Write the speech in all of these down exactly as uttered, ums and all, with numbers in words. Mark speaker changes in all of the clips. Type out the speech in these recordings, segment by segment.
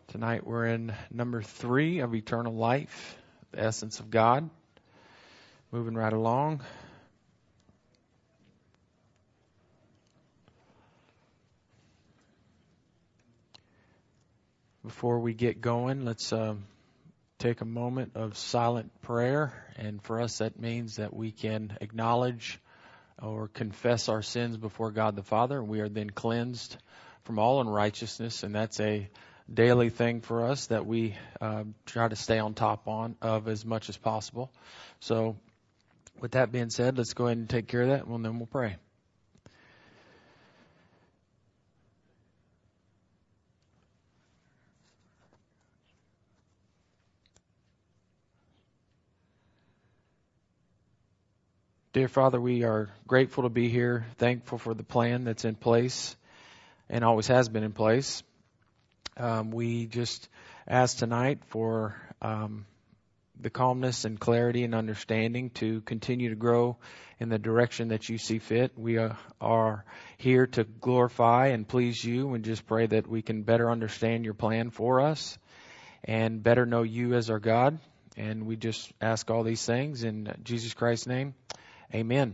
Speaker 1: Tonight we're in number three of eternal life, the essence of God. Moving right along. Before we get going, let's uh, take a moment of silent prayer. And for us, that means that we can acknowledge or confess our sins before God the Father. And we are then cleansed from all unrighteousness. And that's a daily thing for us that we uh, try to stay on top on of as much as possible. So with that being said, let's go ahead and take care of that, and then we'll pray. Dear Father, we are grateful to be here, thankful for the plan that's in place and always has been in place. Um, we just ask tonight for um, the calmness and clarity and understanding to continue to grow in the direction that you see fit. We uh, are here to glorify and please you, and just pray that we can better understand your plan for us and better know you as our God. And we just ask all these things in Jesus Christ's name. Amen.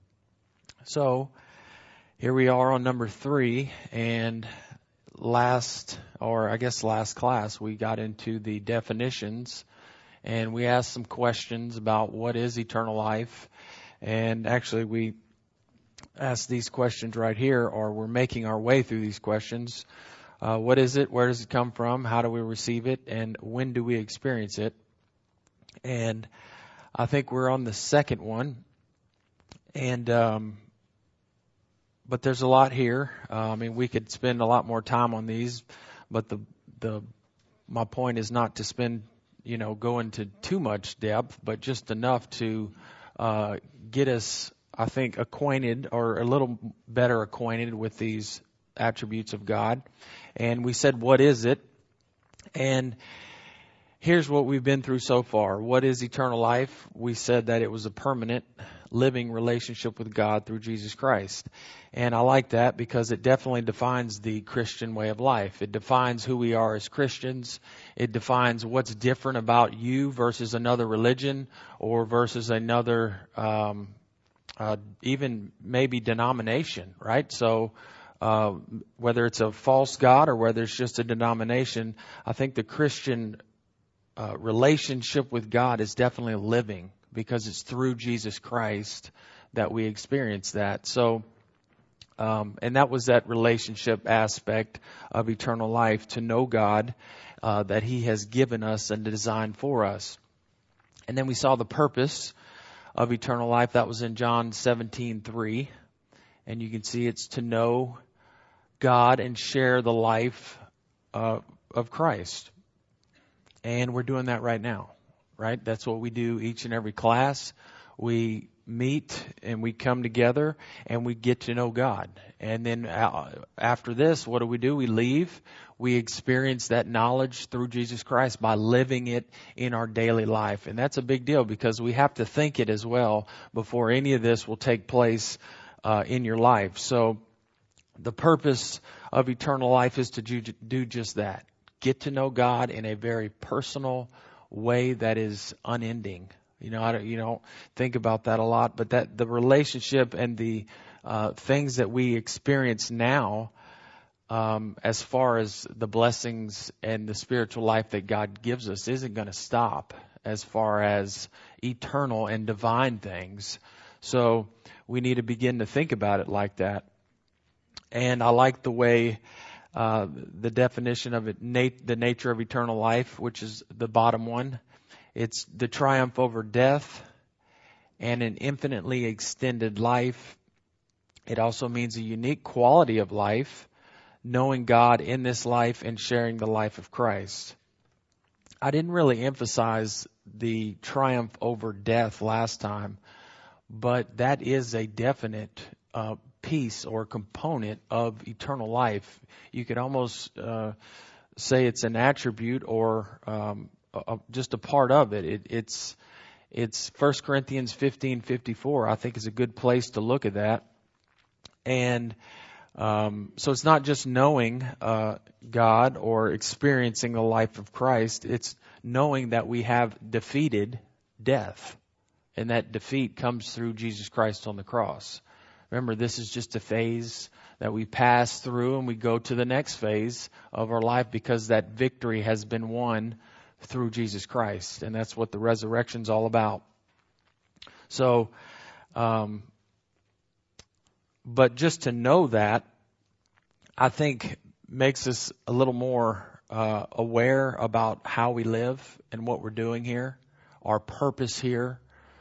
Speaker 1: So here we are on number three, and last, or I guess last class, we got into the definitions, and we asked some questions about what is eternal life. And actually we asked these questions right here, or we're making our way through these questions. Uh, what is it? Where does it come from? How do we receive it? And when do we experience it? And I think we're on the second one. And, um, but there's a lot here. Uh, I mean, we could spend a lot more time on these, but the, the, my point is not to spend, you know, go into too much depth, but just enough to, uh, get us, I think, acquainted or a little better acquainted with these attributes of God. And we said, what is it? And here's what we've been through so far. What is eternal life? We said that it was a permanent living relationship with God through Jesus Christ. And I like that because it definitely defines the Christian way of life. It defines who we are as Christians. It defines what's different about you versus another religion or versus another, um, uh, even maybe denomination, right? So, uh, whether it's a false God or whether it's just a denomination, I think the Christian uh, relationship with God is definitely living, because it's through Jesus Christ that we experience that. So, um, and that was that relationship aspect of eternal life, to know God, uh, that He has given us and designed for us. And then we saw the purpose of eternal life. That was in John seventeen three. And you can see it's to know God and share the life uh, of Christ. And we're doing that right now. Right? That's what we do each and every class. We meet and we come together and we get to know God. And then after this, what do we do? We leave. We experience that knowledge through Jesus Christ by living it in our daily life. And that's a big deal, because we have to think it as well before any of this will take place uh, in your life. So the purpose of eternal life is to do, do just that. Get to know God in a very personal way that is unending. You know, I don't, you don't think about that a lot, but that the relationship and the uh, things that we experience now, um, as far as the blessings and the spiritual life that God gives us, isn't going to stop as far as eternal and divine things. So we need to begin to think about it like that. And I like the way Uh, the definition of it, nat- the nature of eternal life, which is the bottom one. It's the triumph over death and an infinitely extended life. It also means a unique quality of life, knowing God in this life and sharing the life of Christ. I didn't really emphasize the triumph over death last time, but that is a definite uh piece or component of eternal life. You could almost uh, say it's an attribute or um, a, just a part of it. it it's it's First Corinthians fifteen fifty-four. I think is a good place to look at that. And Um, so it's not just knowing uh, God or experiencing the life of Christ. It's knowing that we have defeated death. And that defeat comes through Jesus Christ on the cross. Remember, this is just a phase that we pass through, and we go to the next phase of our life because that victory has been won through Jesus Christ. And that's what the resurrection's all about. So, um, but just to know that, I think makes us a little more uh, aware about how we live and what we're doing here, our purpose here,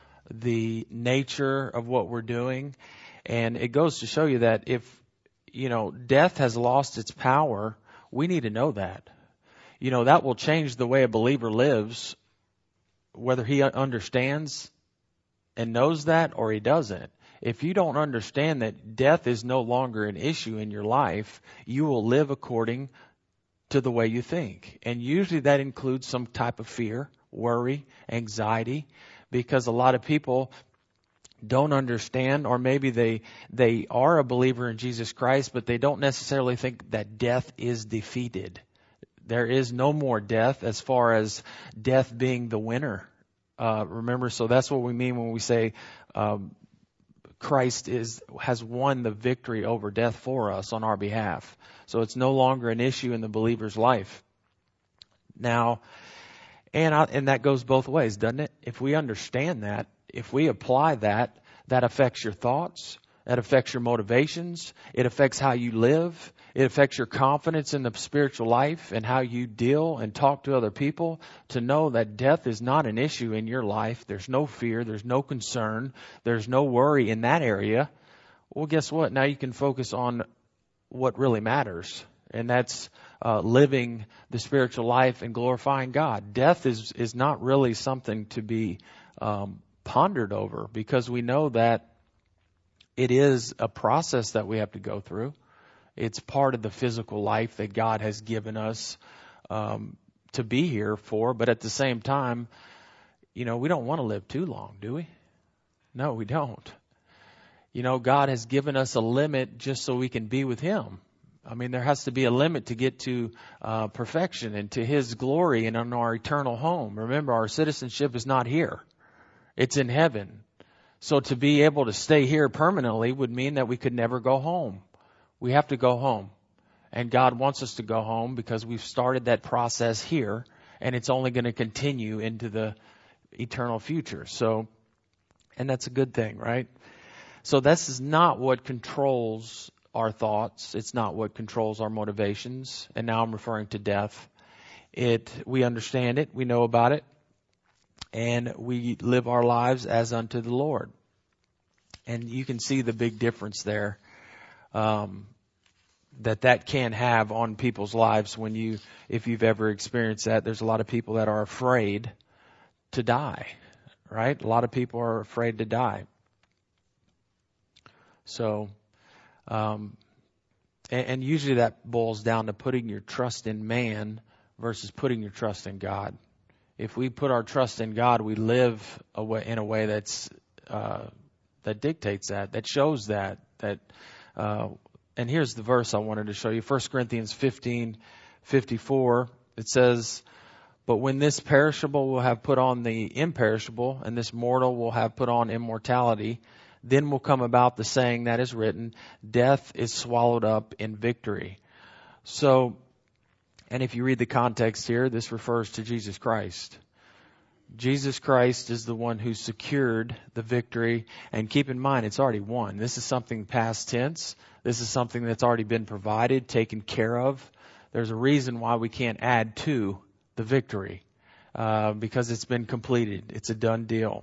Speaker 1: the nature of what we're doing. And it goes to show you that if, you know, death has lost its power, we need to know that. You know, that will change the way a believer lives, whether he understands and knows that or he doesn't. If you don't understand that death is no longer an issue in your life, you will live according to the way you think. And usually that includes some type of fear, worry, anxiety, because a lot of people don't understand, or maybe they they are a believer in Jesus Christ, but they don't necessarily think that death is defeated. There is no more death as far as death being the winner. Uh, remember, so that's what we mean when we say um, Christ is has won the victory over death for us on our behalf. So it's no longer an issue in the believer's life. Now, and I, and that goes both ways, doesn't it? If we understand that, if we apply that, that affects your thoughts, that affects your motivations, it affects how you live, it affects your confidence in the spiritual life and how you deal and talk to other people, to know that death is not an issue in your life. There's no fear, there's no concern, there's no worry in that area. Well, guess what? Now you can focus on what really matters, and that's uh, living the spiritual life and glorifying God. Death is is not really something to be um, pondered over, because we know that it is a process that we have to go through. It's part of the physical life that God has given us um, to be here for. But at the same time, you know, we don't want to live too long, do we? No, we don't. You know, God has given us a limit just so we can be with Him. I mean, there has to be a limit to get to uh, perfection and to His glory and on our eternal home. Remember, our citizenship is not here. It's in heaven. So to be able to stay here permanently would mean that we could never go home. We have to go home. And God wants us to go home because we've started that process here, and it's only going to continue into the eternal future. So, and that's a good thing, right? So this is not what controls our thoughts. It's not what controls our motivations. And now I'm referring to death. It, we understand it. We know about it. And we live our lives as unto the Lord. And you can see the big difference there. Um, that that can have on people's lives when you, if you've ever experienced that. There's a lot of people that are afraid to die, right? A lot of people are afraid to die. So, um, and, and usually that boils down to putting your trust in man versus putting your trust in God. If we put our trust in God, we live a way, in a way that's uh, that dictates that, that shows that, that. Uh, and here's the verse I wanted to show you. First Corinthians fifteen fifty-four. It says, "But when this perishable will have put on the imperishable, and this mortal will have put on immortality, then will come about the saying that is written, death is swallowed up in victory." So, and if you read the context here, this refers to Jesus Christ. Jesus Christ is the one who secured the victory. And keep in mind, it's already won. This is something past tense. This is something that's already been provided, taken care of. There's a reason why we can't add to the victory, uh, because it's been completed. It's a done deal.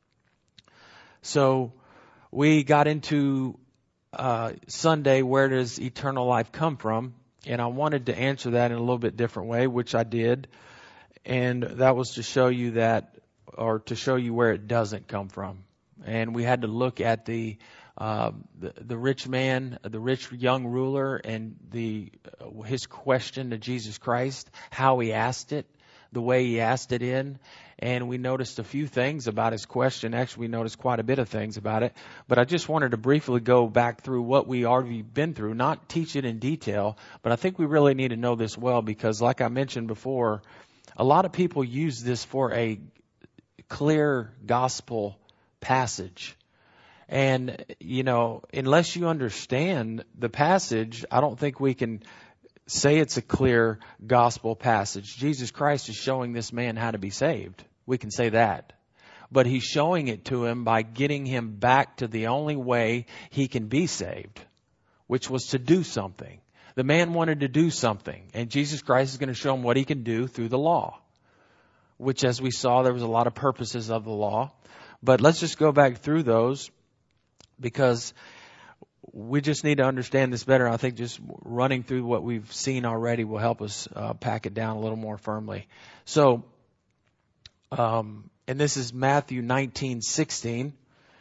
Speaker 1: So we got into uh, Sunday, where does eternal life come from? And I wanted to answer that in a little bit different way, which I did. And that was to show you that, or to show you where it doesn't come from. And we had to look at the uh, the, the rich man, the rich young ruler, and the uh, his question to Jesus Christ, how he asked it. the way he asked it in. And we noticed a few things about his question. Actually, we noticed quite a bit of things about it. But I just wanted to briefly go back through what we already been through, not teach it in detail. But I think we really need to know this well because, like I mentioned before, a lot of people use this for a clear gospel passage. And, you know, unless you understand the passage, I don't think we can say it's a clear gospel passage. Jesus Christ is showing this man how to be saved. We can say that. But he's showing it to him by getting him back to the only way he can be saved, which was to do something. The man wanted to do something, and Jesus Christ is going to show him what he can do through the law, which, as we saw, there was a lot of purposes of the law. But let's just go back through those because we just need to understand this better. I think just running through what we've seen already will help us uh, pack it down a little more firmly. So, um, and this is Matthew nineteen sixteen.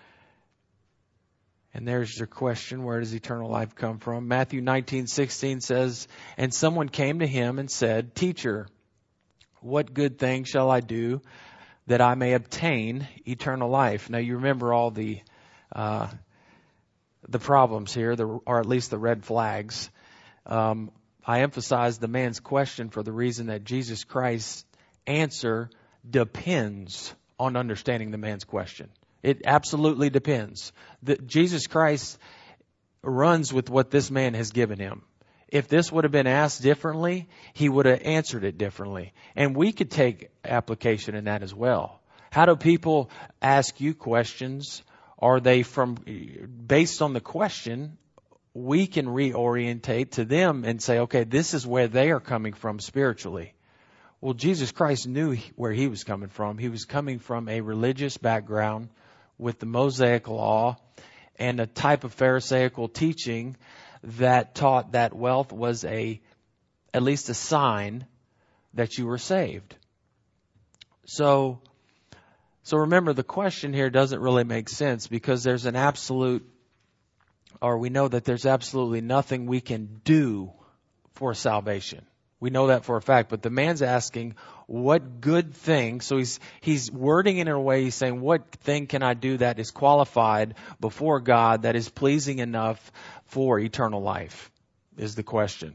Speaker 1: And there's your question, where does eternal life come from? Matthew nineteen sixteen says, "And someone came to him and said, 'Teacher, what good thing shall I do that I may obtain eternal life?'" Now you remember all the uh, the problems here, the, or at least the red flags. Um, I emphasize the man's question for the reason that Jesus Christ's answer depends on understanding the man's question. It absolutely depends. The, Jesus Christ runs with what this man has given him. If this would have been asked differently, he would have answered it differently. And we could take application in that as well. How do people ask you questions? Are they from, based on the question, we can reorientate to them and say, okay, this is where they are coming from spiritually. Well, Jesus Christ knew where he was coming from. He was coming from a religious background with the Mosaic law and a type of Pharisaical teaching that taught that wealth was a, at least a sign that you were saved. So, so remember, the question here doesn't really make sense because there's an absolute, or we know that there's absolutely nothing we can do for salvation. We know that for a fact, but the man's asking, what good thing, so he's he's wording it in a way, he's saying, what thing can I do that is qualified before God, that is pleasing enough for eternal life, is the question.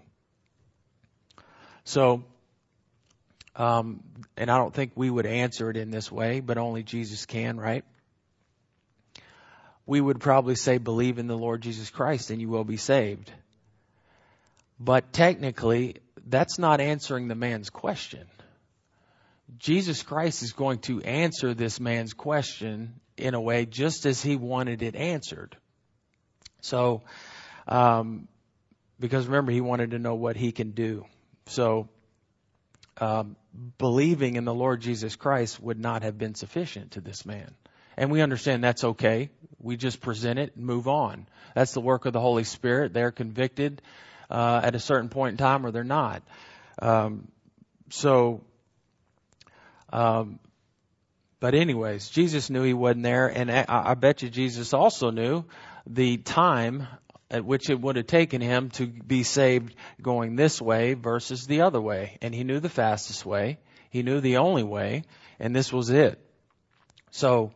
Speaker 1: So, um, and I don't think we would answer it in this way, but only Jesus can, right? We would probably say, believe in the Lord Jesus Christ and you will be saved. But technically, that's not answering the man's question. Jesus Christ is going to answer this man's question in a way just as he wanted it answered. So, um, because remember, he wanted to know what he can do. So, um, believing in the Lord Jesus Christ would not have been sufficient to this man. And we understand that's okay. We just present it and move on. That's the work of the Holy Spirit. They're convicted Uh, at a certain point in time, or they're not. Um, so, um, but anyways, Jesus knew he wasn't there, and I, I bet you Jesus also knew the time at which it would have taken him to be saved going this way versus the other way. And he knew the fastest way. He knew the only way, and this was it. So,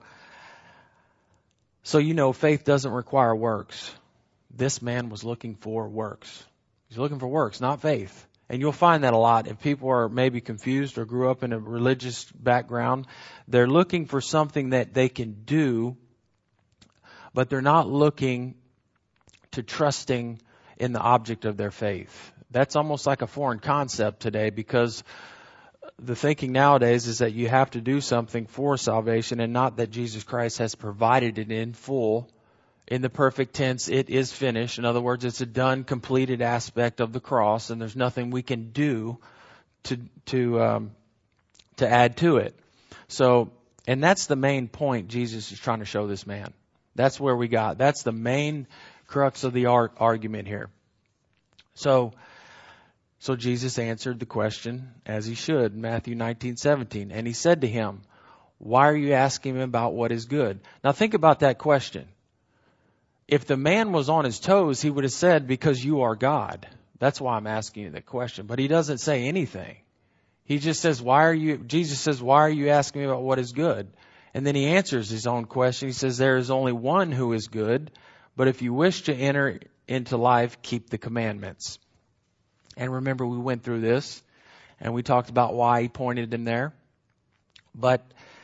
Speaker 1: so you know, faith doesn't require works. This man was looking for works. He's looking for works, not faith. And you'll find that a lot. If people are maybe confused or grew up in a religious background, they're looking for something that they can do, but they're not looking to trusting in the object of their faith. That's almost like a foreign concept today, because the thinking nowadays is that you have to do something for salvation, and not that Jesus Christ has provided it in full. In the perfect tense, it is finished. In other words, it's a done, completed aspect of the cross, and there's nothing we can do to to um, to add to it. So, and that's the main point Jesus is trying to show this man. That's where we got. That's the main crux of the art argument here. So, so Jesus answered the question as he should, Matthew nineteen seventeen, and he said to him, "Why are you asking him about what is good?" Now think about that question. If the man was on his toes, he would have said, "Because you are God. That's why I'm asking you that question." But he doesn't say anything. He just says, why are you, Jesus says, why are you asking me about what is good? And then he answers his own question. He says, there is only one who is good, but if you wish to enter into life, keep the commandments. And remember, we went through this and we talked about why he pointed him there. But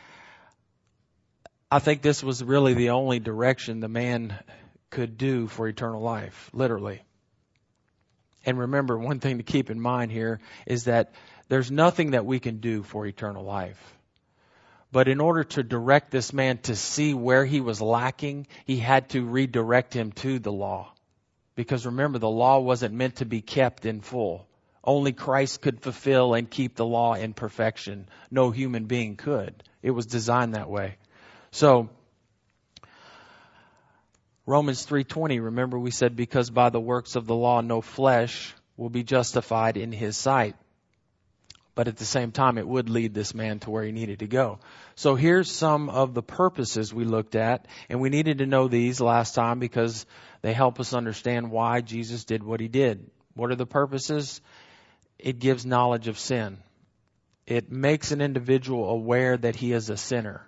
Speaker 1: I think this was really the only direction the man could do for eternal life, literally. And remember, one thing to keep in mind here is that there's nothing that we can do for eternal life. But in order to direct this man to see where he was lacking, he had to redirect him to the law. Because remember, the law wasn't meant to be kept in full. Only Christ could fulfill and keep the law in perfection. No human being could. It was designed that way. So, Romans three twenty, remember we said, because by the works of the law no flesh will be justified in his sight. But at the same time, it would lead this man to where he needed to go. So here's some of the purposes we looked at. And we needed to know these last time because they help us understand why Jesus did what he did. What are the purposes? It gives knowledge of sin. It makes an individual aware that he is a sinner.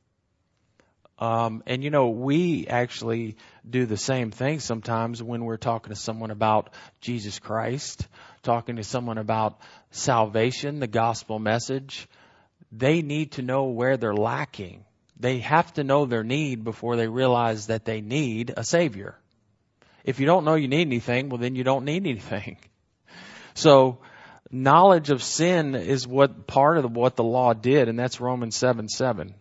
Speaker 1: Um, and you know, we actually do the same thing sometimes when we're talking to someone about Jesus Christ, talking to someone about salvation, the gospel message. They need to know where they're lacking. They have to know their need before they realize that they need a Savior. If you don't know you need anything, well, then you don't need anything. So knowledge of sin is what part of what the law did, and that's Romans seven seven.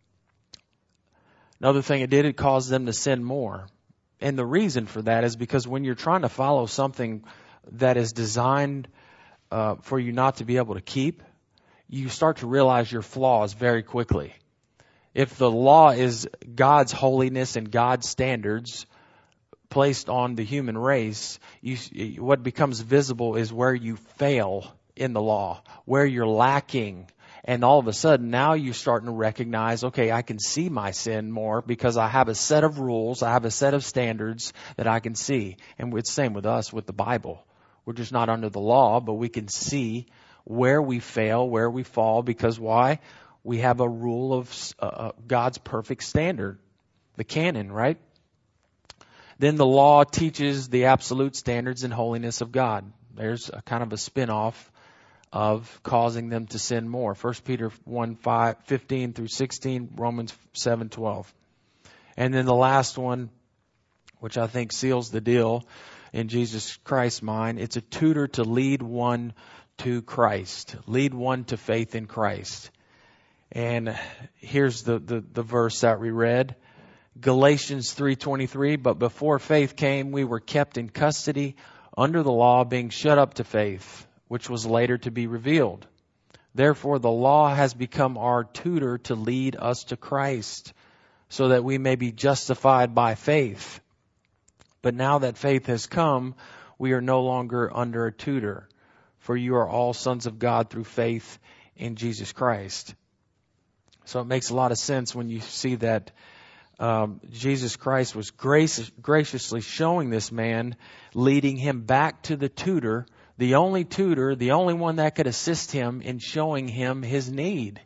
Speaker 1: Another thing it did, it caused them to sin more. And the reason for that is because when you're trying to follow something that is designed uh, for you not to be able to keep, you start to realize your flaws very quickly. If the law is God's holiness and God's standards placed on the human race, you, what becomes visible is where you fail in the law, where you're lacking. And all of a sudden, now you're starting to recognize, okay, I can see my sin more because I have a set of rules, I have a set of standards that I can see. And it's the same with us with the Bible. We're just not under the law, but we can see where we fail, where we fall, because why? We have a rule of uh, God's perfect standard, the canon, right? Then the law teaches the absolute standards and holiness of God. There's a kind of a spin-off of causing them to sin more. First Peter one five, fifteen through sixteen, Romans seven twelve. And then the last one, which I think seals the deal in Jesus Christ's mind, it's a tutor to lead one to Christ, lead one to faith in Christ. And here's the, the, the verse that we read, Galatians three twenty-three, but before faith came, we were kept in custody under the law, being shut up to faith, which was later to be revealed. Therefore, the law has become our tutor to lead us to Christ, so that we may be justified by faith. But now that faith has come, we are no longer under a tutor, for you are all sons of God through faith in Jesus Christ. So it makes a lot of sense when you see that um, Jesus Christ was gracious, graciously showing this man, leading him back to the tutor, the only tutor, the only one that could assist him in showing him his need.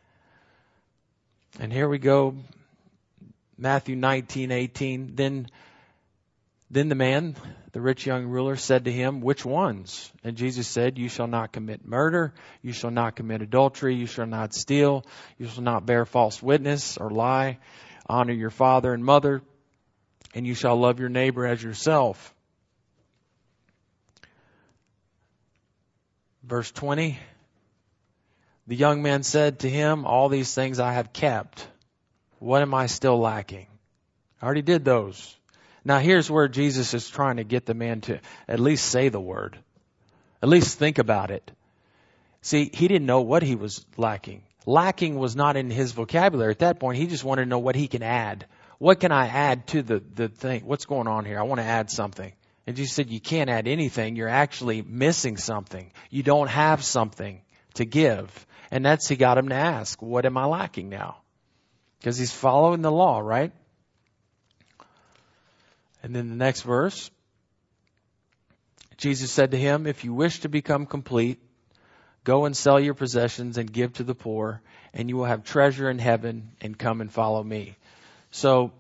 Speaker 1: And here we go, Matthew nineteen eighteen. Then, then the man, the rich young ruler, said to him, which ones? And Jesus said, you shall not commit murder, you shall not commit adultery, you shall not steal, you shall not bear false witness or lie, honor your father and mother, and you shall love your neighbor as yourself. Verse twenty, the young man said to him, all these things I have kept. What am I still lacking? I already did those. Now here's where Jesus is trying to get the man to at least say the word. At least think about it. See, he didn't know what he was lacking. Lacking was not in his vocabulary at that point. He just wanted to know what he can add. What can I add to the, the thing? What's going on here? I want to add something. And Jesus said, you can't add anything. You're actually missing something. You don't have something to give. And that's, he got him to ask, what am I lacking now? Because he's following the law, right? And then the next verse, Jesus said to him, if you wish to become complete, Go and sell your possessions and give to the poor, and you will have treasure in heaven, and come and follow me. So,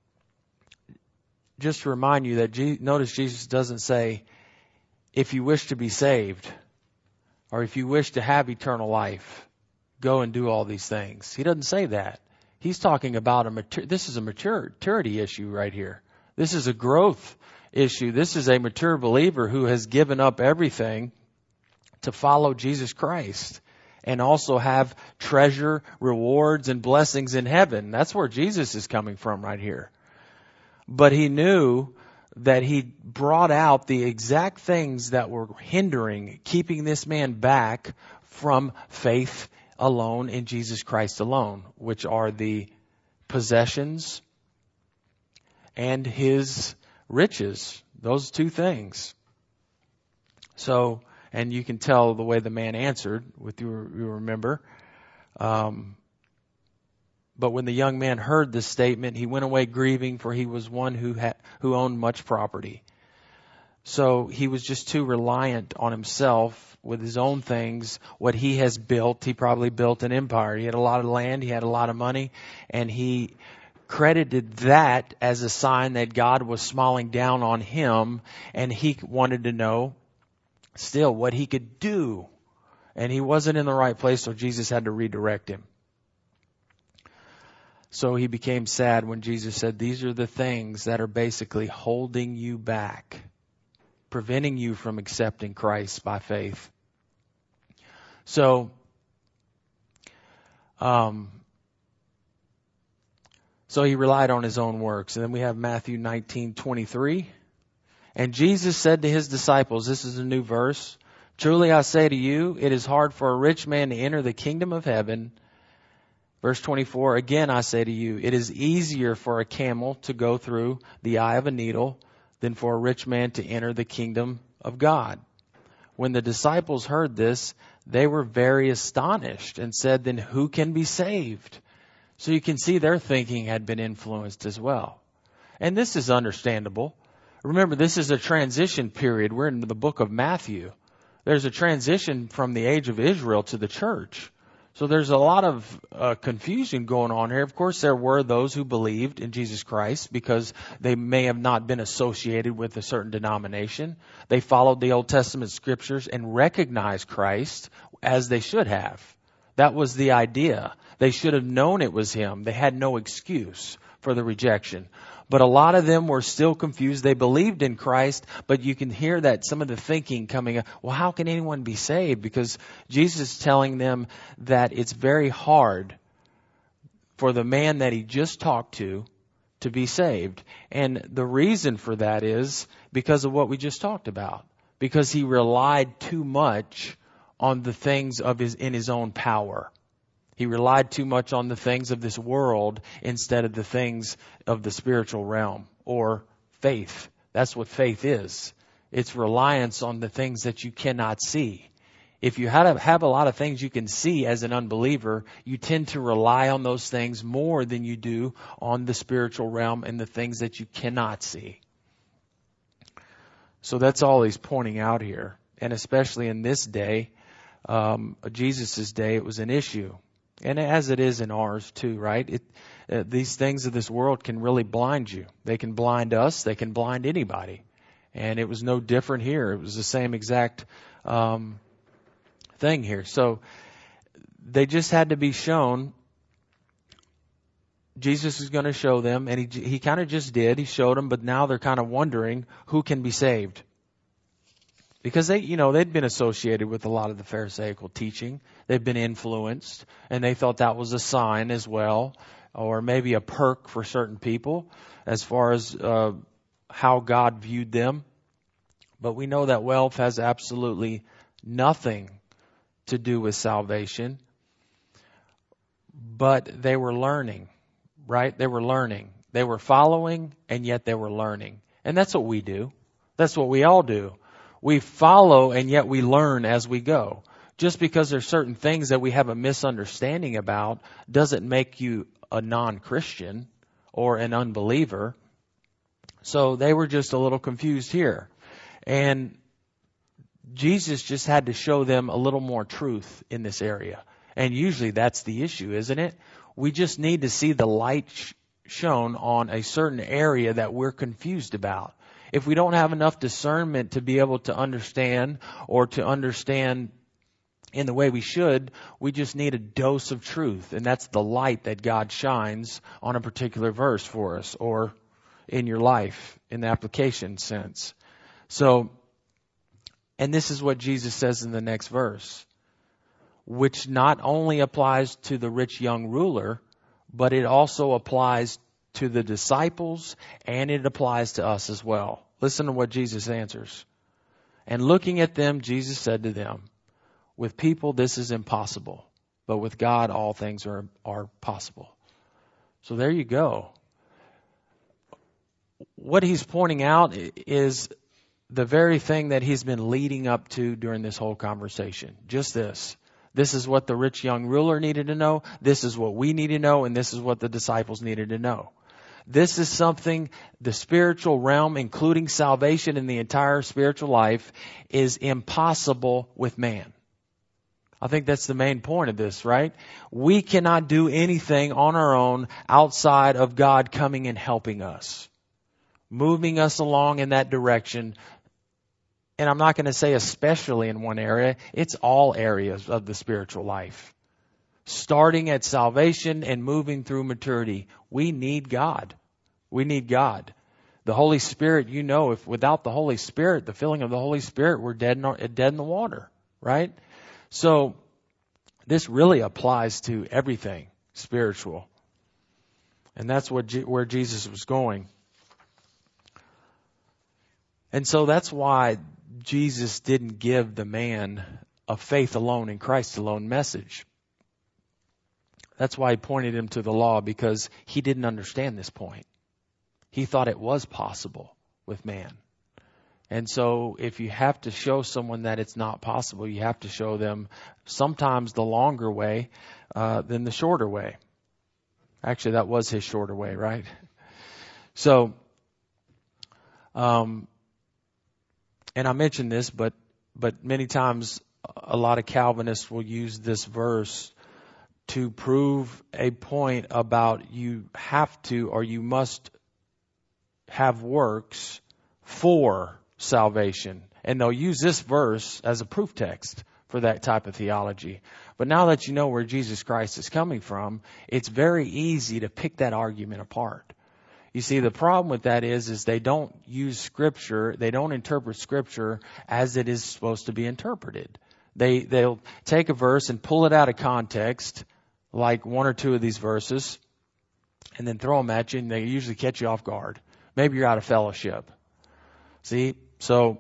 Speaker 1: just to remind you that, Je- notice Jesus doesn't say, if you wish to be saved, or if you wish to have eternal life, go and do all these things. He doesn't say that. He's talking about a matur- this is a mature- maturity issue right here. This is a growth issue. This is a mature believer who has given up everything to follow Jesus Christ and also have treasure, rewards, and blessings in heaven. That's where Jesus is coming from right here. But he knew that he brought out the exact things that were hindering, keeping this man back from faith alone in Jesus Christ alone, which are the possessions and his riches. Those two things. So, and you can tell the way the man answered, with you, you remember. Um, But when the young man heard this statement, he went away grieving, for he was one who had, who owned much property. So he was just too reliant on himself with his own things, what he has built. He probably built an empire. He had a lot of land, he had a lot of money, and he credited that as a sign that God was smiling down on him, and he wanted to know still what he could do. And he wasn't in the right place, so Jesus had to redirect him. So he became sad when Jesus said, these are the things that are basically holding you back, preventing you from accepting Christ by faith. So, um, so he relied on his own works. And then we have Matthew nineteen twenty-three. And Jesus said to his disciples, this is a new verse, truly I say to you, it is hard for a rich man to enter the kingdom of heaven. Verse twenty-four, again I say to you, it is easier for a camel to go through the eye of a needle than for a rich man to enter the kingdom of God. When the disciples heard this, they were very astonished and said, then who can be saved? So you can see their thinking had been influenced as well. And this is understandable. Remember, this is a transition period. We're in the book of Matthew. There's a transition from the age of Israel to the church. So there's a lot of uh, confusion going on here. Of course, there were those who believed in Jesus Christ because they may have not been associated with a certain denomination. They followed the Old Testament scriptures and recognized Christ as they should have. That was the idea. They should have known it was him. They had no excuse for the rejection. But a lot of them were still confused. They believed in Christ, but you can hear that some of the thinking coming up, well, how can anyone be saved? Because Jesus is telling them that it's very hard for the man that he just talked to to be saved. And the reason for that is because of what we just talked about. Because he relied too much on the things of his in his own power. He relied too much on the things of this world instead of the things of the spiritual realm or faith. That's what faith is. It's reliance on the things that you cannot see. If you have, have a lot of things you can see as an unbeliever, you tend to rely on those things more than you do on the spiritual realm and the things that you cannot see. So that's all he's pointing out here. And especially in this day, um, Jesus' day, it was an issue. And as it is in ours too, right? It, uh, these things of this world can really blind you. They can blind us. They can blind anybody. And it was no different here. It was the same exact um, thing here. So they just had to be shown. Jesus is going to show them, and he he kind of just did. He showed them, but now they're kind of wondering who can be saved. Because they, you know, they'd been associated with a lot of the Pharisaical teaching. They've been influenced, and they thought that was a sign as well, or maybe a perk for certain people as far as uh, how God viewed them. But we know that wealth has absolutely nothing to do with salvation. But they were learning, right? They were learning. They were following, and yet they were learning. And that's what we do. That's what we all do. We follow and yet we learn as we go. Just because there's certain things that we have a misunderstanding about doesn't make you a non-Christian or an unbeliever. So they were just a little confused here. And Jesus just had to show them a little more truth in this area. And usually that's the issue, isn't it? We just need to see the light sh- shown on a certain area that we're confused about. If we don't have enough discernment to be able to understand or to understand in the way we should, we just need a dose of truth. And that's the light that God shines on a particular verse for us, or in your life in the application sense. So, and this is what Jesus says in the next verse, which not only applies to the rich young ruler, but it also applies to the disciples, and it applies to us as well. Listen to what Jesus answers. And looking at them, Jesus said to them, with people this is impossible, but with God all things are, are possible. So there you go. What he's pointing out is the very thing that he's been leading up to during this whole conversation. Just this. This is what the rich young ruler needed to know. This is what we need to know. And this is what the disciples needed to know. This is something, the spiritual realm, including salvation in the entire spiritual life, is impossible with man. I think that's the main point of this, right? We cannot do anything on our own outside of God coming and helping us, moving us along in that direction. And I'm not going to say especially in one area. It's all areas of the spiritual life. Starting at salvation and moving through maturity. We need God. We need God. The Holy Spirit, you know, if without the Holy Spirit, the filling of the Holy Spirit, we're dead in, our, dead in the water, right? So this really applies to everything spiritual. And that's what G- where Jesus was going. And so that's why Jesus didn't give the man a faith alone in Christ alone message. That's why he pointed him to the law, because he didn't understand this point. He thought it was possible with man. And so if you have to show someone that it's not possible, you have to show them sometimes the longer way uh, than the shorter way. Actually, that was his shorter way, right? So, um, and I mentioned this, but but many times a lot of Calvinists will use this verse to prove a point about you have to or you must have works for salvation. And they'll use this verse as a proof text for that type of theology. But now that you know where Jesus Christ is coming from, it's very easy to pick that argument apart. You see, the problem with that is, is they don't use Scripture, they don't interpret Scripture as it is supposed to be interpreted. They, they'll take a verse and pull it out of context, like one or two of these verses, and then throw them at you, and they usually catch you off guard. Maybe you're out of fellowship. See? So,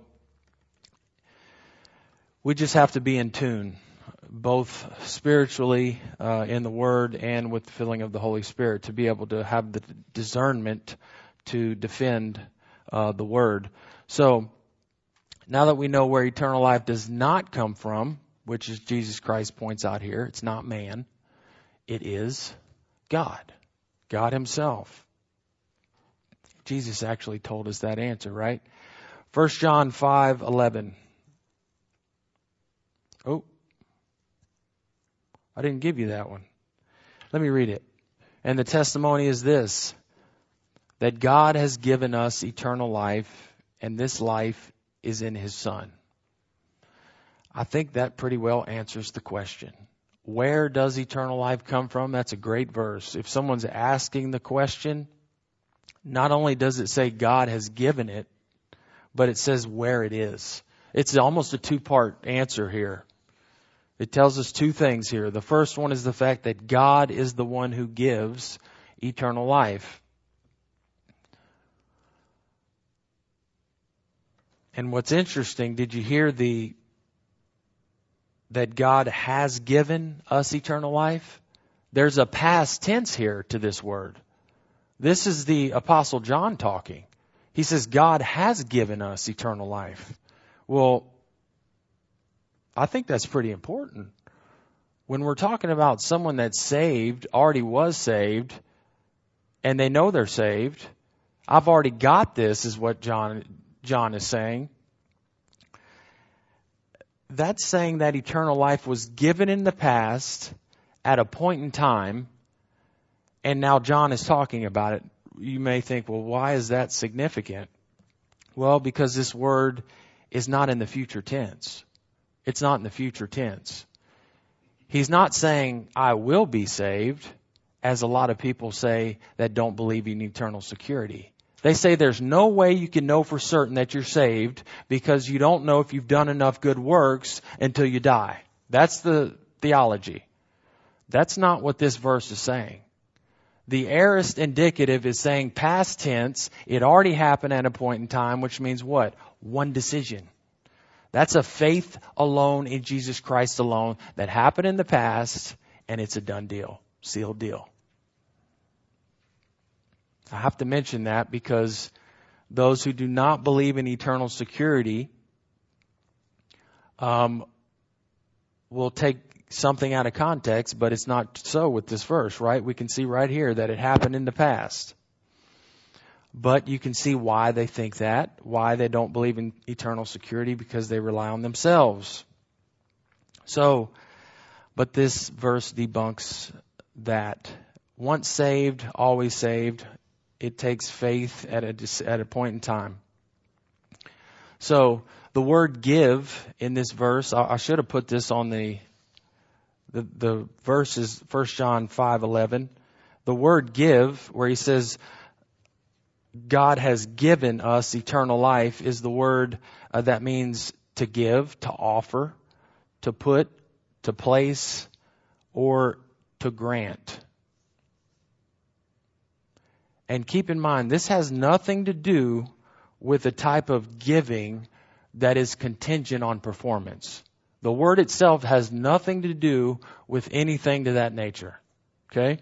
Speaker 1: we just have to be in tune, both spiritually uh, in the Word and with the filling of the Holy Spirit, to be able to have the discernment to defend uh, the Word. So, now that we know where eternal life does not come from, which is Jesus Christ points out here, it's not man, it is God, God Himself. Jesus actually told us that answer, right? First John five eleven. Oh, I didn't give you that one. Let me read it. And the testimony is this, that God has given us eternal life, and this life is in His Son. I think that pretty well answers the question. Where does eternal life come from? That's a great verse. If someone's asking the question, not only does it say God has given it, but it says where it is. It's almost a two-part answer here. It tells us two things here. The first one is the fact that God is the one who gives eternal life. And what's interesting, did you hear the that God has given us eternal life? There's a past tense here to this word. This is the Apostle John talking. He says God has given us eternal life. Well, I think that's pretty important. When we're talking about someone that's saved, already was saved, and they know they're saved, I've already got this, is what John John is saying. that's saying that eternal life was given in the past at a point in time, and now John is talking about it. You may think, well, why is that significant? Well, because this word is not in the future tense. It's not in the future tense. He's not saying, I will be saved, as a lot of people say that don't believe in eternal security. They say there's no way you can know for certain that you're saved because you don't know if you've done enough good works until you die. That's the theology. That's not what this verse is saying. The aorist indicative is saying past tense. It already happened at a point in time, which means what? One decision. That's a faith alone in Jesus Christ alone that happened in the past, and it's a done deal, sealed deal. I have to mention that because those who do not believe in eternal security um, will take something out of context, but it's not so with this verse, right? We can see right here that it happened in the past. But you can see why they think that, why they don't believe in eternal security, because they rely on themselves. So, but this verse debunks that. Once saved, always saved. It takes faith at a, at a point in time. So, the word give in this verse, I, I should have put this on the, the, the verse is First John five eleven. The word give, where he says, God has given us eternal life, is the word uh, that means to give, to offer, to put, to place, or to grant. And keep in mind, this has nothing to do with a type of giving that is contingent on performance. The word itself has nothing to do with anything to that nature. Okay?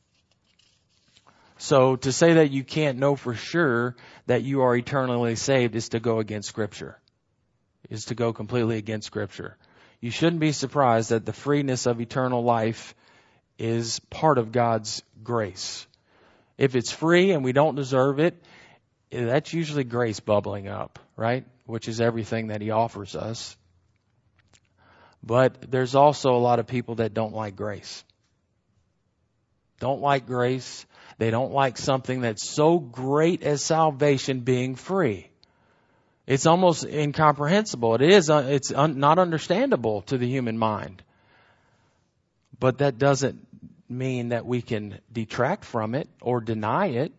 Speaker 1: So to say that you can't know for sure that you are eternally saved is to go against Scripture, is to go completely against Scripture. You shouldn't be surprised that the freeness of eternal life is part of God's grace. If it's free and we don't deserve it, that's usually grace bubbling up, right? Which is everything that He offers us. But there's also a lot of people that don't like grace. Don't like grace. They don't like something that's so great as salvation being free. It's almost incomprehensible. It is. It's un, not understandable to the human mind. But that doesn't mean that we can detract from it or deny it.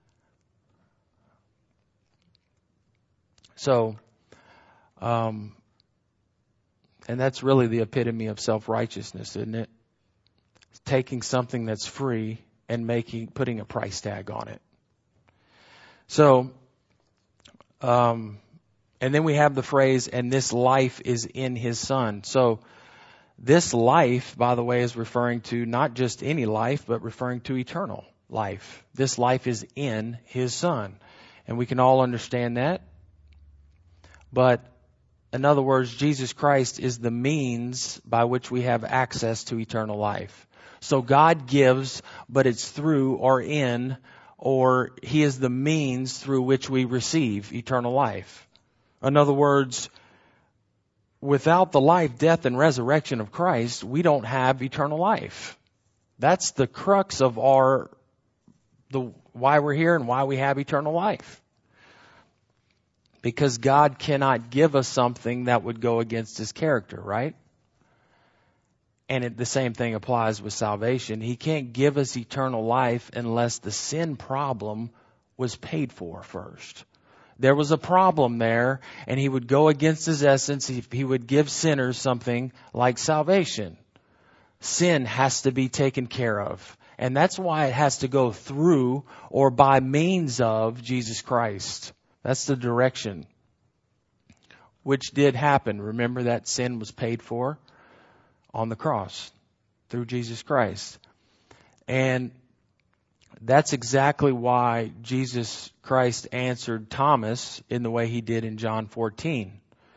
Speaker 1: So, um, and that's really the epitome of self-righteousness, isn't it? Taking something that's free and making, putting a price tag on it. So, um, and then we have the phrase, and this life is in His Son. So, this life, by the way, is referring to not just any life, but referring to eternal life. This life is in His Son. And we can all understand that. But, in other words, Jesus Christ is the means by which we have access to eternal life. So God gives, but it's through or in, or He is the means through which we receive eternal life. In other words, without the life, death, and resurrection of Christ, we don't have eternal life. That's the crux of our, the why we're here and why we have eternal life. Because God cannot give us something that would go against His character, right? And it, the same thing applies with salvation. He can't give us eternal life unless the sin problem was paid for first. There was a problem there, and He would go against His essence. He, he would give sinners something like salvation. Sin has to be taken care of. And that's why it has to go through or by means of Jesus Christ. That's the direction. Which did happen. Remember that sin was paid for on the cross through Jesus Christ. And that's exactly why Jesus Christ answered Thomas in the way He did in John fourteen.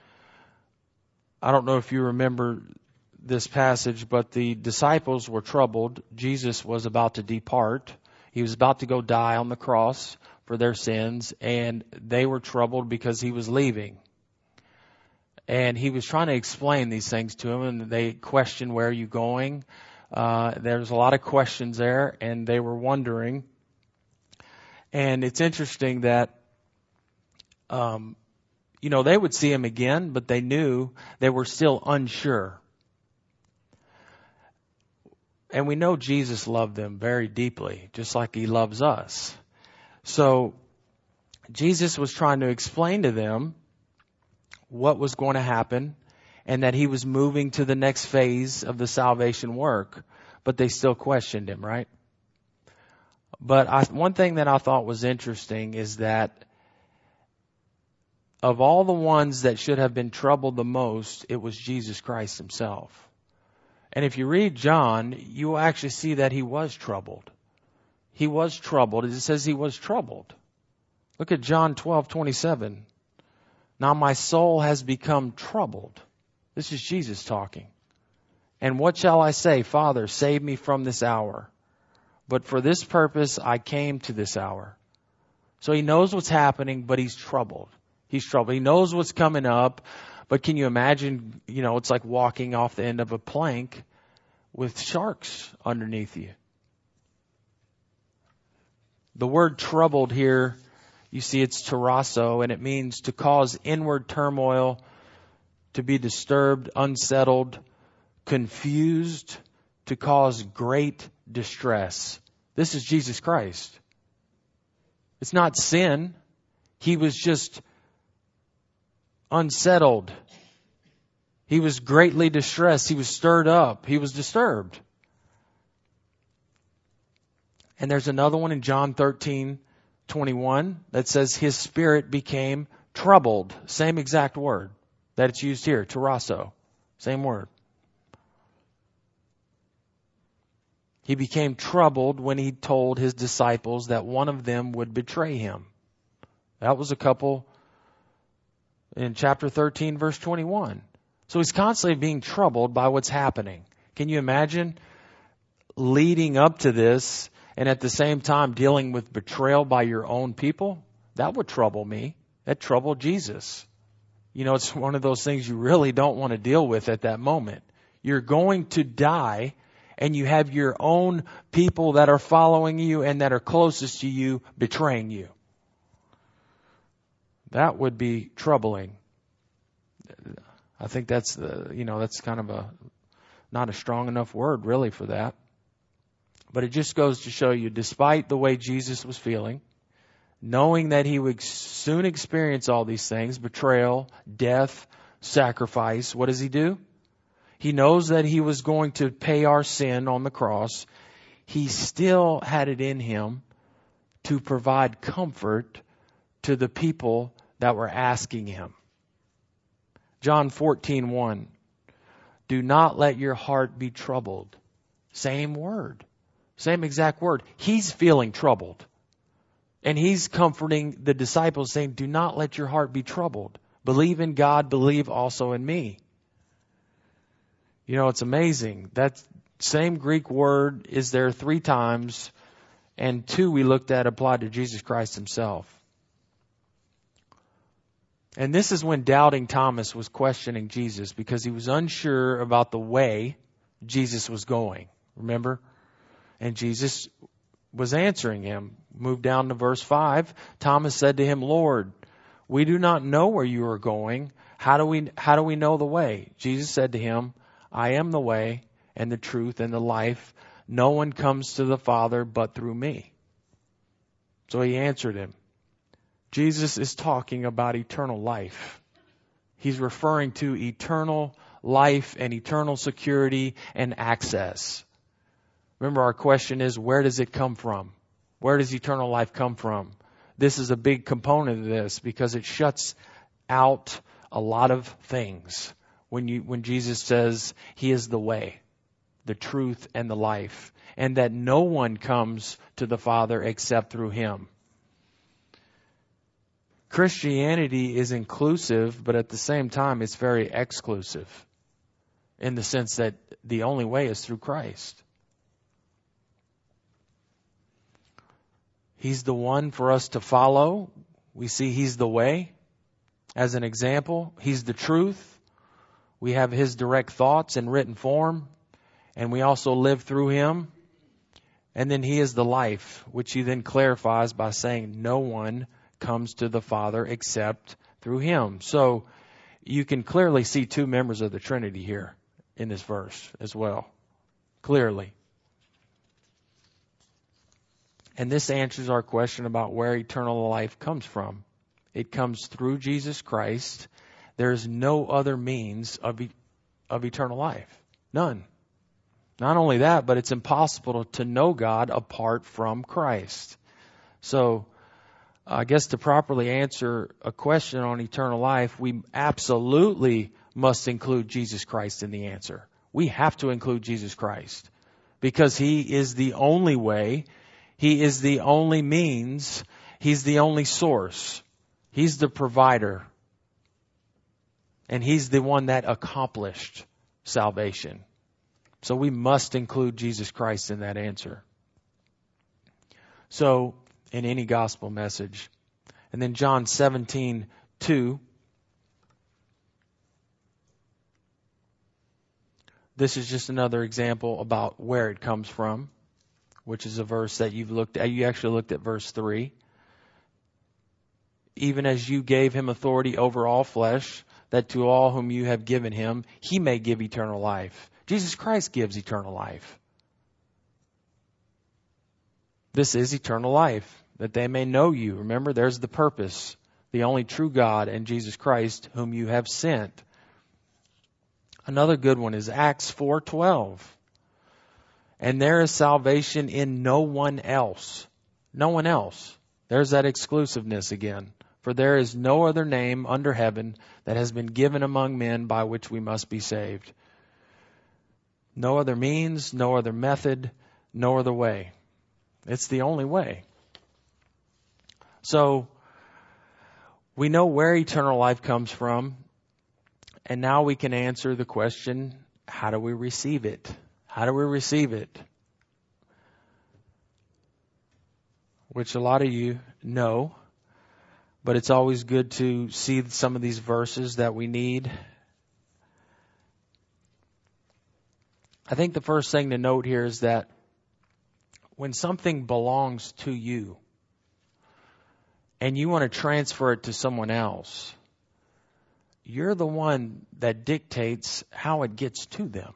Speaker 1: I don't know if you remember this passage, but the disciples were troubled. Jesus was about to depart. He was about to go die on the cross for their sins, and they were troubled because He was leaving. And he was trying to explain these things to him, and they questioned, where are you going? Uh, there's a lot of questions there, and they were wondering. And it's interesting that, um, you know, they would see him again, but they knew they were still unsure. And we know Jesus loved them very deeply, just like he loves us. So Jesus was trying to explain to them what was going to happen and that he was moving to the next phase of the salvation work, but they still questioned him, right? But I, one thing that I thought was interesting is that of all the ones that should have been troubled the most, it was Jesus Christ himself. And if you read John, you will actually see that he was troubled. He was troubled. It says he was troubled. Look at John twelve twenty-seven. Now my soul has become troubled. This is Jesus talking. And what shall I say? Father, save me from this hour. But for this purpose I came to this hour. So he knows what's happening, but he's troubled. He's troubled. He knows what's coming up. But can you imagine, you know, it's like walking off the end of a plank with sharks underneath you. The word troubled here, you see it's tarasso, and it means to cause inward turmoil, to be disturbed, unsettled, confused, to cause great distress. This is Jesus Christ. It's not sin. He was just unsettled. He was greatly distressed. He was stirred up. He was disturbed. And there's another one in John thirteen twenty-one that says his spirit became troubled. Same exact word that it's used here, tarasso. Same word. He became troubled when he told his disciples that one of them would betray him. That was a couple in chapter thirteen, verse twenty-one. So he's constantly being troubled by what's happening. Can you imagine leading up to this and at the same time dealing with betrayal by your own people? That would trouble me. That troubled Jesus. You know, it's one of those things you really don't want to deal with at that moment. You're going to die, and you have your own people that are following you and that are closest to you betraying you. That would be troubling. I think that's the, you know, that's kind of a, not a strong enough word really for that. But it just goes to show you, despite the way Jesus was feeling, knowing that he would soon experience all these things, betrayal, death, sacrifice, what does he do? He knows that he was going to pay our sin on the cross. He still had it in him to provide comfort to the people that were asking him. John fourteen one. Do not let your heart be troubled. Same word. Same exact word. He's feeling troubled. And he's comforting the disciples saying, do not let your heart be troubled. Believe in God, believe also in me. You know, it's amazing. That same Greek word is there three times, and two we looked at applied to Jesus Christ himself. And this is when doubting Thomas was questioning Jesus because he was unsure about the way Jesus was going. Remember? And Jesus was answering him. Move down to verse five. Thomas said to him, Lord, we do not know where you are going. How do we, how do we know the way? Jesus said to him, I am the way and the truth and the life. No one comes to the Father but through me. So he answered him. Jesus is talking about eternal life. He's referring to eternal life and eternal security and access. Remember, our question is, where does it come from? Where does eternal life come from? This is a big component of this because it shuts out a lot of things. When you, when Jesus says he is the way, the truth, and the life, and that no one comes to the Father except through him. Christianity is inclusive, but at the same time, it's very exclusive in the sense that the only way is through Christ. He's the one for us to follow. We see he's the way as an example. He's the truth. We have His direct thoughts in written form, and we also live through Him. And then He is the life, which He then clarifies by saying no one comes to the Father except through Him. So you can clearly see two members of the Trinity here in this verse as well. Clearly. And this answers our question about where eternal life comes from. It comes through Jesus Christ. There is no other means of, e- of eternal life. None. Not only that, but it's impossible to know God apart from Christ. So, I guess to properly answer a question on eternal life, we absolutely must include Jesus Christ in the answer. We have to include Jesus Christ because He is the only way. He is the only means. He's the only source. He's the provider. And He's the one that accomplished salvation. So we must include Jesus Christ in that answer. So, in any gospel message. And then John seventeen two. This is just another example about where it comes from, which is a verse that you've looked at. You actually looked at verse three. Even as you gave Him authority over all flesh, that to all whom you have given Him, He may give eternal life. Jesus Christ gives eternal life. This is eternal life, that they may know you. Remember, there's the purpose. The only true God and Jesus Christ whom you have sent. Another good one is Acts four twelve. And there is salvation in no one else. No one else. There's that exclusiveness again. For there is no other name under heaven that has been given among men by which we must be saved. No other means, no other method, no other way. It's the only way. So, we know where eternal life comes from. And now we can answer the question, how do we receive it? How do we receive it? Which a lot of you know. But it's always good to see some of these verses that we need. I think the first thing to note here is that when something belongs to you and you want to transfer it to someone else, you're the one that dictates how it gets to them.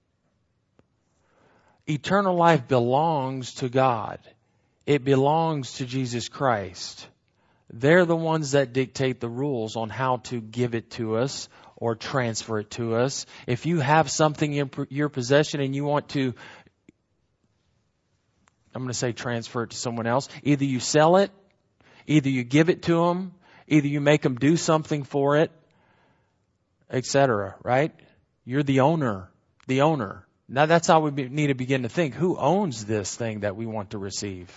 Speaker 1: Eternal life belongs to God. It belongs to Jesus Christ. They're the ones that dictate the rules on how to give it to us or transfer it to us. If you have something in your possession and you want to, I'm going to say transfer it to someone else, either you sell it, either you give it to them, either you make them do something for it, et cetera, right? You're the owner, the owner. Now that's how we be, need to begin to think. Who owns this thing that we want to receive?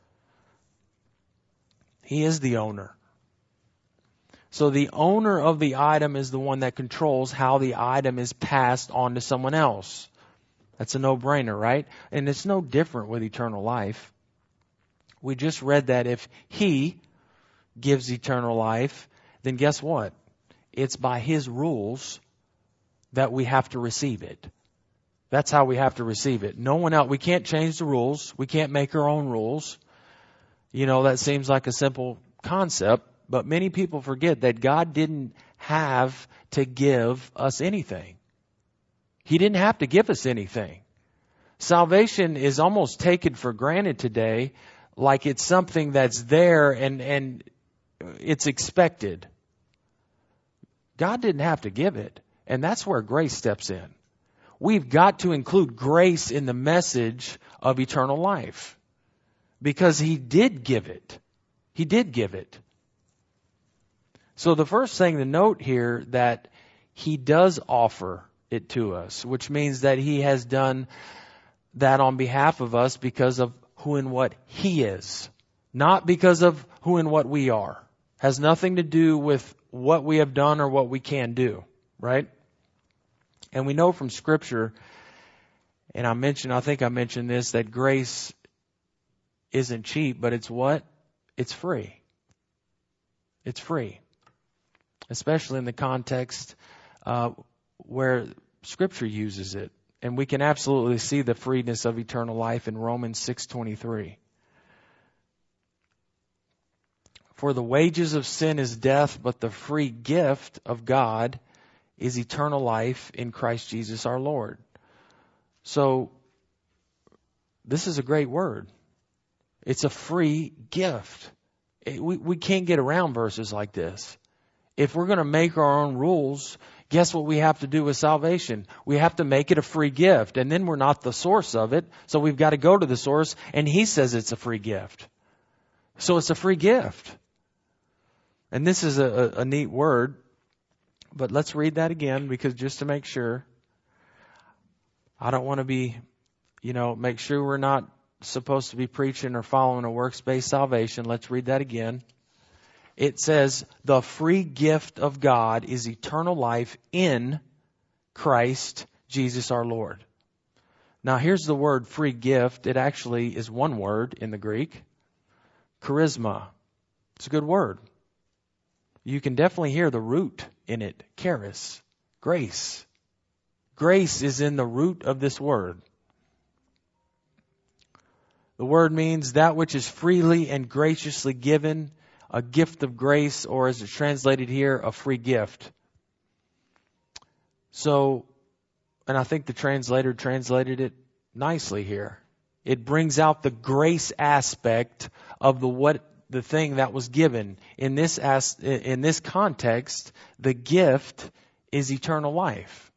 Speaker 1: He is the owner. So the owner of the item is the one that controls how the item is passed on to someone else. That's a no-brainer, right? And it's no different with eternal life. We just read that if He gives eternal life, then guess what? It's by His rules that we have to receive it. That's how we have to receive it. No one else. We can't change the rules. We can't make our own rules. You know, that seems like a simple concept, but many people forget that God didn't have to give us anything. He didn't have to give us anything. Salvation is almost taken for granted today, like it's something that's there and, and it's expected. God didn't have to give it. And that's where grace steps in. We've got to include grace in the message of eternal life. Because He did give it. He did give it. So the first thing to note here that He does offer it to us, which means that He has done that on behalf of us because of who and what He is. Not because of who and what we are. Has nothing to do with what we have done or what we can do. Right? And we know from Scripture, and I mentioned, I think I mentioned this, that grace isn't cheap, but it's what? It's free. It's free. Especially in the context uh, where Scripture uses it. And we can absolutely see the freeness of eternal life in Romans six twenty-three. For the wages of sin is death, but the free gift of God is eternal life in Christ Jesus our Lord. So, this is a great word. It's a free gift. It, we, we can't get around verses like this. If we're going to make our own rules, guess what we have to do with salvation? We have to make it a free gift. And then we're not the source of it. So we've got to go to the source. And He says it's a free gift. So it's a free gift. And this is a, a, a neat word. But let's read that again, because just to make sure, I don't want to be, you know, make sure we're not supposed to be preaching or following a works-based salvation. Let's read that again. It says, the free gift of God is eternal life in Christ Jesus our Lord. Now here's the word free gift. It actually is one word in the Greek. Charisma. It's a good word. You can definitely hear the root in it. Charis. Grace. Grace is in the root of this word. The word means that which is freely and graciously given, a gift of grace, or as it's translated here, a free gift. So, and I think the translator translated it nicely here. It brings out the grace aspect of the what the thing that was given. In this as, in this context, the gift is eternal life.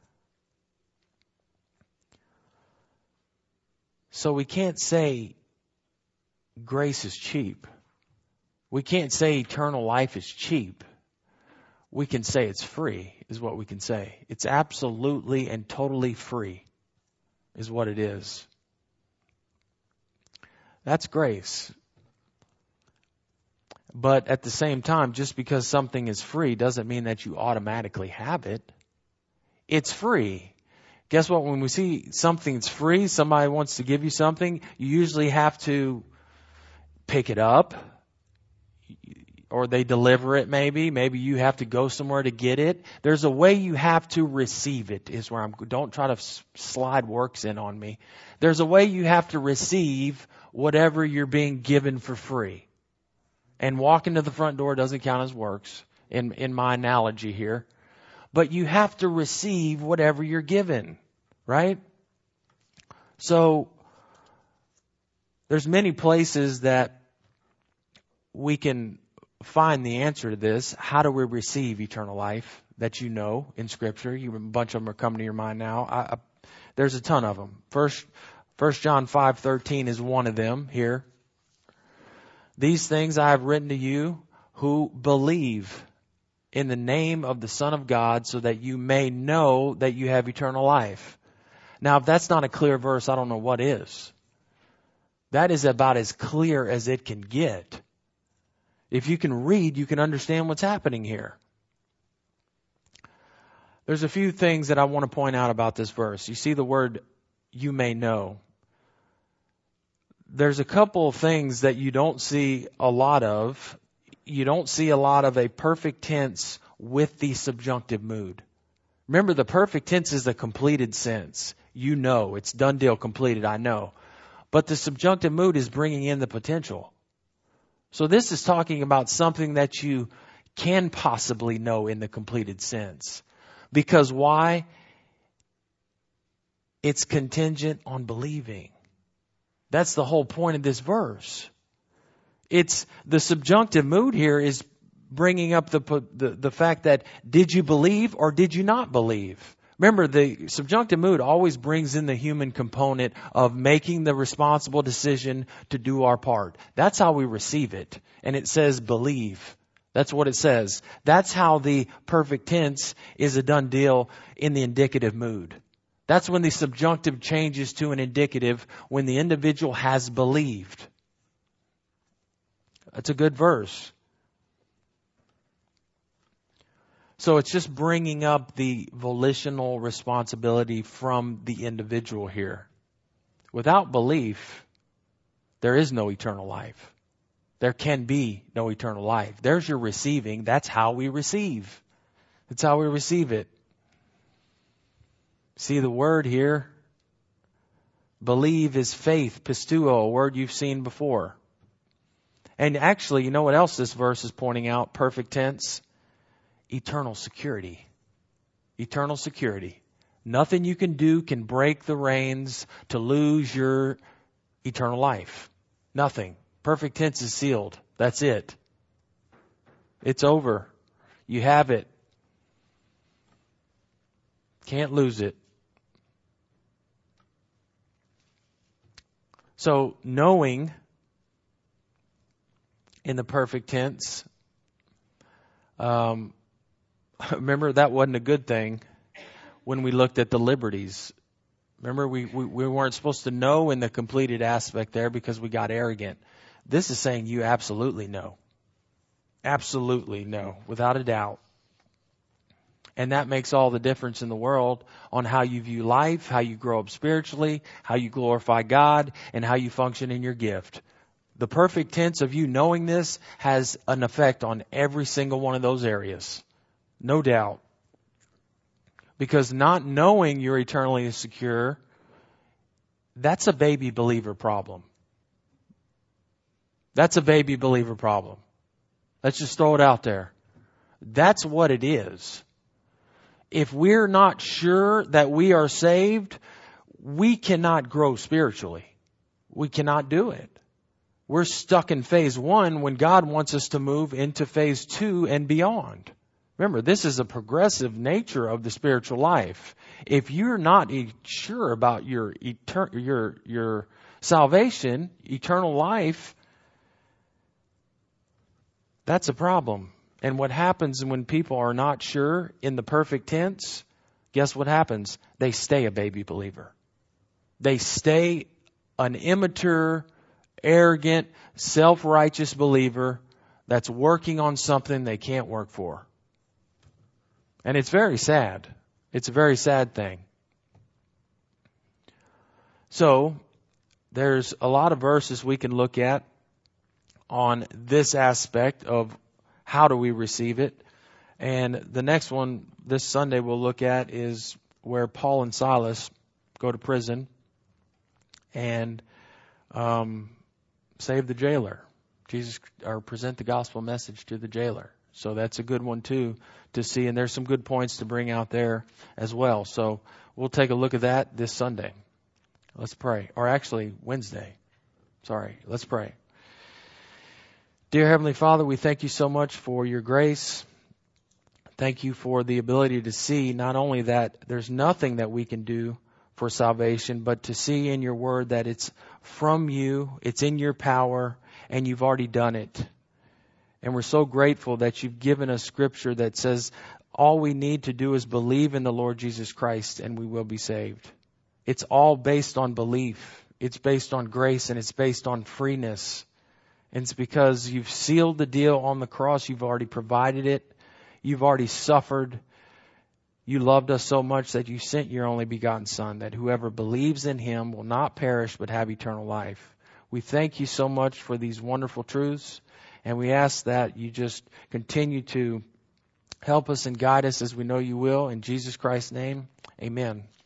Speaker 1: So we can't say grace is cheap. We can't say eternal life is cheap. We can say it's free, is what we can say. It's absolutely and totally free, is what it is. That's grace. But at the same time, just because something is free doesn't mean that you automatically have it. It's free. Guess what? When we see something's free, somebody wants to give you something, you usually have to pick it up, or they deliver it maybe. Maybe you have to go somewhere to get it. There's a way you have to receive it, is where I'm, don't try to slide works in on me. There's a way you have to receive whatever you're being given for free. And walking to the front door doesn't count as works, in, in my analogy here. But you have to receive whatever you're given, right? So, there's many places that we can find the answer to this. How do we receive eternal life that you know in Scripture? You, a bunch of them are coming to your mind now. I, I, there's a ton of them. First, First John five thirteen is one of them here. These things I have written to you who believe in the name of the Son of God, so that you may know that you have eternal life. Now, if that's not a clear verse, I don't know what is. That is about as clear as it can get. If you can read, you can understand what's happening here. There's a few things that I want to point out about this verse. You see the word, you may know. There's a couple of things that you don't see a lot of. You don't see a lot of a perfect tense with the subjunctive mood. Remember, the perfect tense is the completed sense. You know, it's done deal, completed, I know. But the subjunctive mood is bringing in the potential. So this is talking about something that you can possibly know in the completed sense. Because why? It's contingent on believing. That's the whole point of this verse. It's the subjunctive mood here is bringing up the, the the fact that did you believe or did you not believe? Remember, the subjunctive mood always brings in the human component of making the responsible decision to do our part. That's how we receive it. And it says believe. That's what it says. That's how the perfect tense is a done deal in the indicative mood. That's when the subjunctive changes to an indicative, when the individual has believed. That's a good verse. So it's just bringing up the volitional responsibility from the individual here. Without belief, there is no eternal life. There can be no eternal life. There's your receiving. That's how we receive. That's how we receive it. See the word here? Believe is faith, pistuo, a word you've seen before. And actually, you know what else this verse is pointing out? Perfect tense. Eternal security. Eternal security. Nothing you can do can break the reins to lose your eternal life. Nothing. Perfect tense is sealed. That's it. It's over. You have it. Can't lose it. So knowing in the perfect tense, um, remember that wasn't a good thing when we looked at the liberties. Remember we, we, we weren't supposed to know in the completed aspect there because we got arrogant. This is saying you absolutely know. Absolutely know, without a doubt. And that makes all the difference in the world on how you view life, how you grow up spiritually, how you glorify God, and how you function in your gift. The perfect tense of you knowing this has an effect on every single one of those areas. No doubt. Because not knowing you're eternally secure, that's a baby believer problem. That's a baby believer problem. Let's just throw it out there. That's what it is. If we're not sure that we are saved, we cannot grow spiritually. We cannot do it. We're stuck in phase one when God wants us to move into phase two and beyond. Remember, this is a progressive nature of the spiritual life. If you're not sure about your etern- your your salvation, eternal life, that's a problem. And what happens when people are not sure in the perfect tense, guess what happens? They stay a baby believer. They stay an immature, arrogant, self-righteous believer that's working on something they can't work for. And it's very sad. It's a very sad thing. So, there's a lot of verses we can look at on this aspect of how do we receive it. And the next one this Sunday we'll look at is where Paul and Silas go to prison and um, save the jailer. Jesus, or present the gospel message to the jailer. So that's a good one too to see. And there's some good points to bring out there as well. So we'll take a look at that this Sunday. Let's pray. Or actually Wednesday. Sorry. Let's pray. Dear Heavenly Father, we thank you so much for your grace. Thank you for the ability to see not only that there's nothing that we can do for salvation, but to see in your word that it's from you, it's in your power, and you've already done it. And we're so grateful that you've given us scripture that says all we need to do is believe in the Lord Jesus Christ and we will be saved. It's all based on belief. It's based on grace and it's based on freeness. And it's because you've sealed the deal on the cross. You've already provided it. You've already suffered. You loved us so much that you sent your only begotten Son, that whoever believes in him will not perish but have eternal life. We thank you so much for these wonderful truths. And we ask that you just continue to help us and guide us as we know you will. In Jesus Christ's name, amen.